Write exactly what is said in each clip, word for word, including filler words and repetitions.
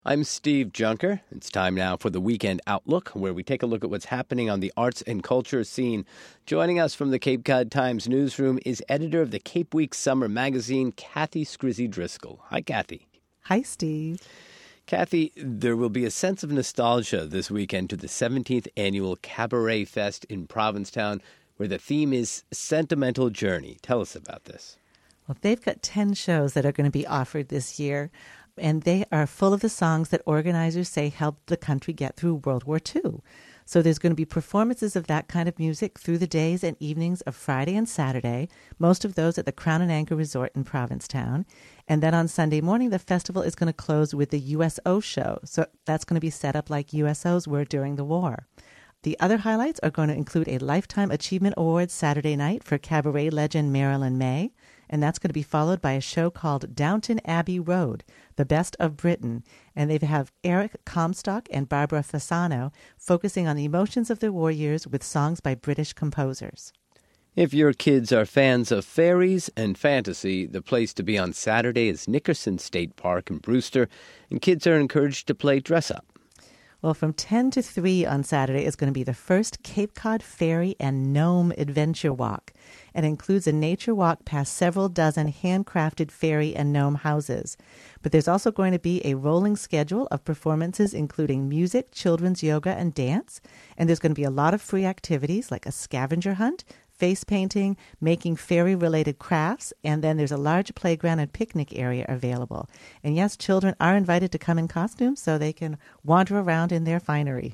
I'm Steve Junker. It's time now for the Weekend Outlook, where we take a look at what's happening on the arts and culture scene. Joining us from the Cape Cod Times newsroom is editor of the Cape Week Summer magazine, Kathy Scrizzy Driscoll. Hi, Kathy. Hi, Steve. Kathy, there will be a sense of nostalgia this weekend to the seventeenth Annual Cabaret Fest in Provincetown, where the theme is Sentimental Journey. Tell us about this. Well, they've got ten shows that are going to be offered this year, and they are full of the songs that organizers say helped the country get through World War Two. So there's going to be performances of that kind of music through the days and evenings of Friday and Saturday, most of those at the Crown and Anchor Resort in Provincetown. And then on Sunday morning, the festival is going to close with the U S O show. So that's going to be set up like U S Os were during the war. The other highlights are going to include a Lifetime Achievement Award Saturday night for cabaret legend Marilyn May, and that's going to be followed by a show called Downton Abbey Road, The Best of Britain, and they have Eric Comstock and Barbara Fasano focusing on the emotions of their war years with songs by British composers. If your kids are fans of fairies and fantasy, the place to be on Saturday is Nickerson State Park in Brewster, and kids are encouraged to play dress-up. Well, from ten to three on Saturday is going to be the first Cape Cod Fairy and Gnome Adventure Walk. It includes a nature walk past several dozen handcrafted fairy and gnome houses. But there's also going to be a rolling schedule of performances including music, children's yoga, and dance. And there's going to be a lot of free activities like a scavenger hunt, face painting, making fairy-related crafts, and then there's a large playground and picnic area available. And yes, children are invited to come in costumes so they can wander around in their finery.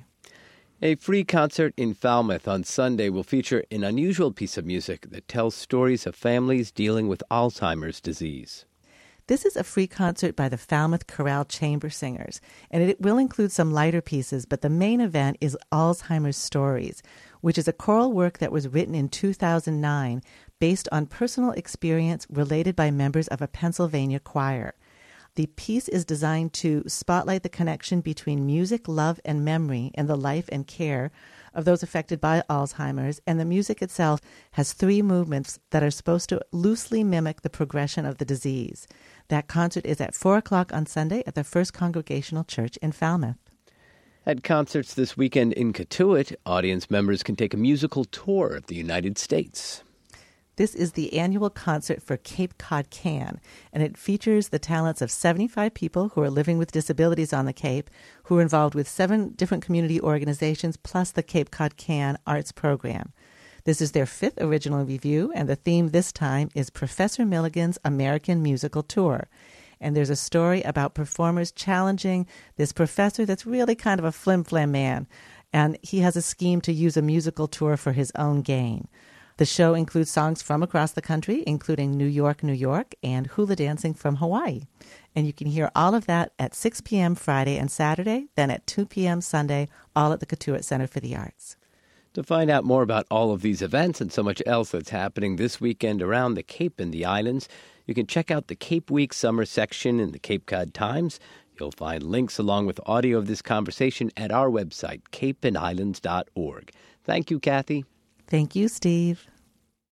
A free concert in Falmouth on Sunday will feature an unusual piece of music that tells stories of families dealing with Alzheimer's disease. This is a free concert by the Falmouth Chorale Chamber Singers, and it will include some lighter pieces, but the main event is Alzheimer's Stories, which is a choral work that was written in two thousand nine based on personal experience related by members of a Pennsylvania choir. The piece is designed to spotlight the connection between music, love, and memory in the life and care of those affected by Alzheimer's, and the music itself has three movements that are supposed to loosely mimic the progression of the disease. That concert is at four o'clock on Sunday at the First Congregational Church in Falmouth. At concerts this weekend in Cotuit, audience members can take a musical tour of the United States. This is the annual concert for Cape Cod Can, and it features the talents of seventy-five people who are living with disabilities on the Cape, who are involved with seven different community organizations, plus the Cape Cod Can Arts Program. This is their fifth original review, and the theme this time is Professor Milligan's American Musical Tour. And there's a story about performers challenging this professor that's really kind of a flim-flam man, and he has a scheme to use a musical tour for his own gain. The show includes songs from across the country, including New York, New York, and hula dancing from Hawaii. And you can hear all of that at six p.m. Friday and Saturday, then at two p.m. Sunday, all at the Cotuit Center for the Arts. To find out more about all of these events and so much else that's happening this weekend around the Cape and the islands, you can check out the Cape Week Summer section in the Cape Cod Times. You'll find links along with audio of this conversation at our website, cape and islands dot org. Thank you, Kathy. Thank you, Steve.